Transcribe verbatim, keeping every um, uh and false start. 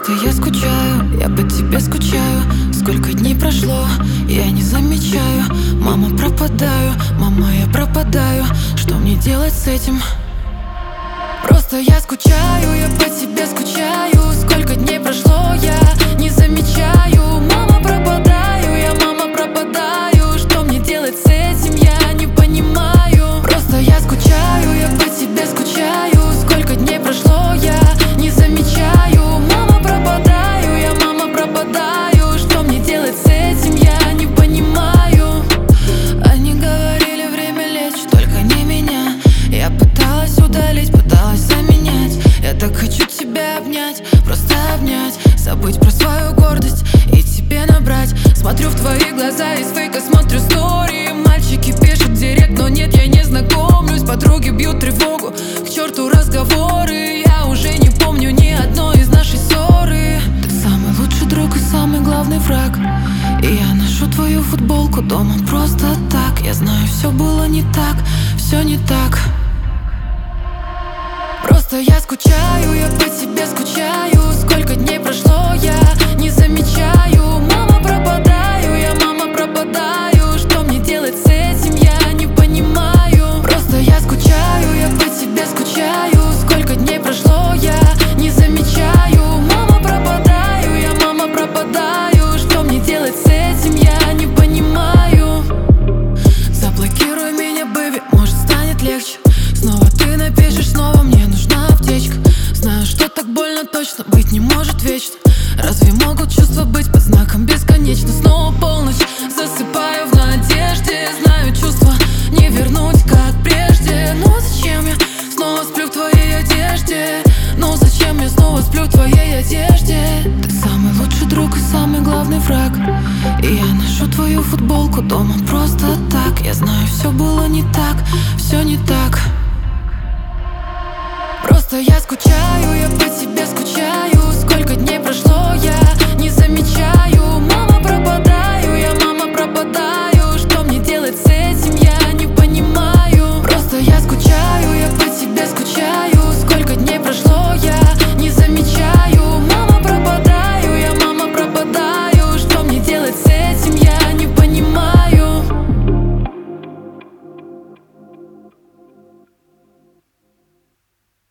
Просто я скучаю, я по тебе скучаю. Сколько дней прошло, я не замечаю. Мама, пропадаю, мама, я пропадаю. Что мне делать с этим? Просто я скучаю, я по тебе скучаю. Сколько дней прошло, я не замечаю. Мама, пропадаю, я, мама, пропадаю. Что мне делать с этим, я не понимаю. Просто я скучаю, я по тебе скучаю. Сколько дней прошло, я не замечаю. Мама, пропадаю, я, мама, пропадаю. Что мне делать с этим, я не понимаю. Они говорили, время лечит, только не меня. Я пыталась удалить, пыталась заменять. Я так хочу тебя обнять, просто обнять. Забыть про свою гордость и тебе набрать. Смотрю в твои глаза, из фейка смотрю стори. Мальчики пишут в директ, но нет, я не знакомлюсь. Подруги бьют тревогу, к черту разговоры. Я уже не помню ни одной из нашей ссоры. Ты самый лучший друг и самый главный враг. И я ношу твою футболку дома просто так. Я знаю, все было не так, все не так. Просто я скучаю, я по тебе скучаю. Сколько дней прошло, я не замечаю. Мама, пропадаю, я, мама, пропадаю. Что мне делать с этим, я не понимаю. Просто я скучаю, я по тебе скучаю. Сколько дней прошло, я не замечаю. Мама, пропадаю, я, мама, пропадаю. Что мне делать с этим, я не понимаю. Заблокируй меня, бэби, может станет легче. Снова ты напишешь, снова мне нужна аптечка. Знаю, что так больно точно быть не может вечно. Разве могут чувства быть под знаком бесконечно? Снова полночь, засыпаю в надежде. Знаю, чувства не вернуть, как прежде. Но зачем я снова сплю в твоей одежде? Ну зачем я снова сплю в твоей одежде? Ты самый лучший друг и самый главный враг. И я ношу твою футболку дома просто так. Я знаю, все было не так, все не так. Просто я скучаю, я по тебе скучаю.